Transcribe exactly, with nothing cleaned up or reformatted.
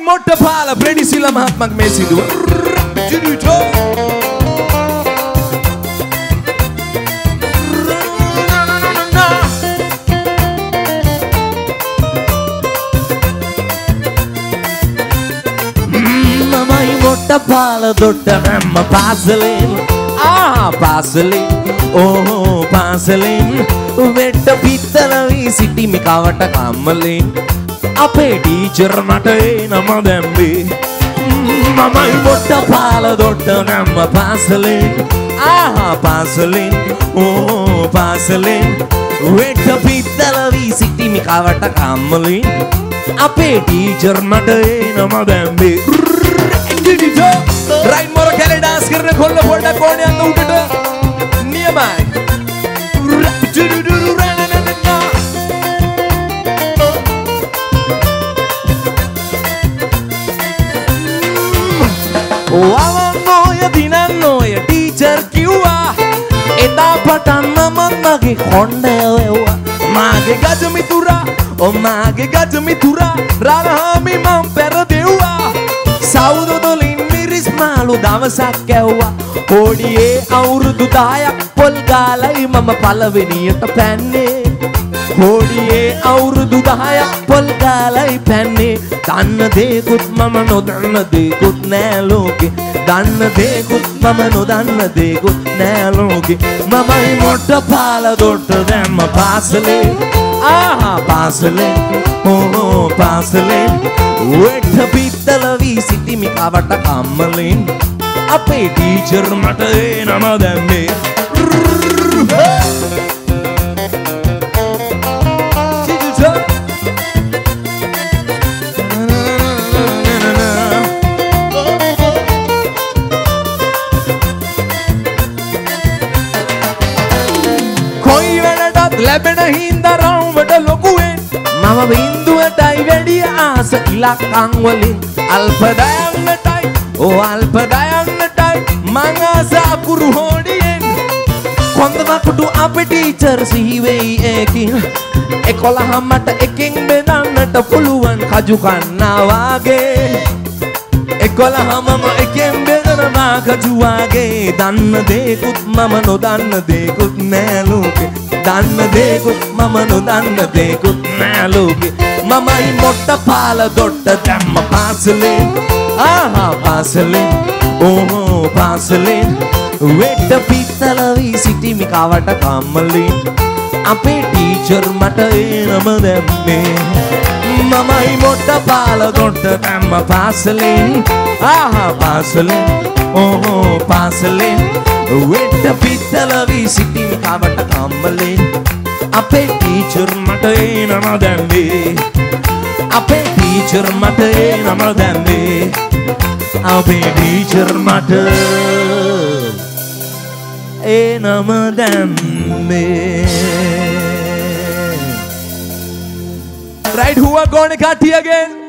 මොට්ටපාල ප්‍රේඩිසිල මහත්මයාගේ මේ සිදුව මමයි මොට්ටපාල දොට්ට නැම්ම පාසලෙන් ආ පාසලෙන් ඕහෝ පාසලෙන් වෙට්ට පිත්තල වී සිටිමි කවට කම්මලෙන් අපේ ටීචර් මට ඒ නම දැම්බේ මමයි මොට්ටපාල දොට්ට නැම්ම පාසලෙන් ආ පාසලෙන් ඕහෝ පාසලෙන් වෙට්ට පිත්තල වී සිටිමි කවට කම්මලෙන් අපේ ටීචර් මට ඒ නම දැම්බේ රයින් මොර කැලේ ඩාන්ස් කරන කොල්ල පොඩ්ඩක් ඕනේ අන්න උඩට නියමයි වවන් ඔය දිනන්න ඔය ටීචර් කිව්වා එදා පටන්ම මං මගේ කොණ්ඩය වෙව්වා මාගේ ගජ මිතුරා ඔ මාගේ ගජ මිතුරා රණහාමි මං පෙරදෙව්වා සෞදු දොලින් මිරිස් මාළු දවසක් ඇව්වා හෝඩියේ අවුරුදු දහයක් පොල් ගාලයි මම පළවෙනියට පැන්නේ හෝඩියේ අවුරුදු දහයක් පොල් ගාලයි පැන්නේ දන්න දේකුත් මම නොදන්න දේකුත් නෑ ලෝකෙ දන්න දේකුත් මම නොදන්න දේකුත් නෑ ලෝකෙ මමයි මොට්ටපාල දොට්ට දැම්ම පාසලේ ආහා පාසලේ ඕහෝ පාසලේ වෙට්ට පිත්තල වී සිටිමි කවට කම්මලෙන් අපේ ටීචර් මට ඒ නම දැම්මේ කොයි වැඩටත් ලැබෙන හින්දා රවුමට ලොකුවෙන් මම බින්දුවටයි වැඩිය ආස ඉලක්කම් වලින් අල්පදයන්නටයි ඕ අල්පදයන්නටයි මං ආස අකුරු හෝඩියෙන් කොන්ද වකුටු අපේ ටීචර් සිහිවෙයි ඒකින් එකොළහමට එකෙන් බෙදන්නට පුළුවන් කජු කන්නා වාගේ එකොළහමම එකෙන් බෙදනවා කජු වාගේ දන්න දේකුත් මම නොදන්න දේකුත් නෑ ලෝකෙ දන්න දේකුත් මම නොදන්න දේකුත් නෑ ලෝකෙ මමයි මොට්ටපාල දොට්ට දැම්ම පාසලෙන් ආහා පාසලෙන් ඕහෝ පාසලෙන් වෙට්ට පිත්තල වී සිටිමි කවට කම්මලෙන් අපේ ටීචර් මට ඒ නම දැම්මේ මමයි මොට්ටපාල දොට්ට දැම්ම පාසලෙන් ආහා පාසලෙන් ඕහෝ පාසලෙන් වෙට්ට පිත්තල වී සිටිමි කවට කම්මලෙන් අපේ ටීචර් මට ඒ නම දැම්මේ අපේ ටීචර් මට ඒ නම දැම්මේ අපේ ටීචර් මට ඒ නම දැම්මේ right who are gonna cut here again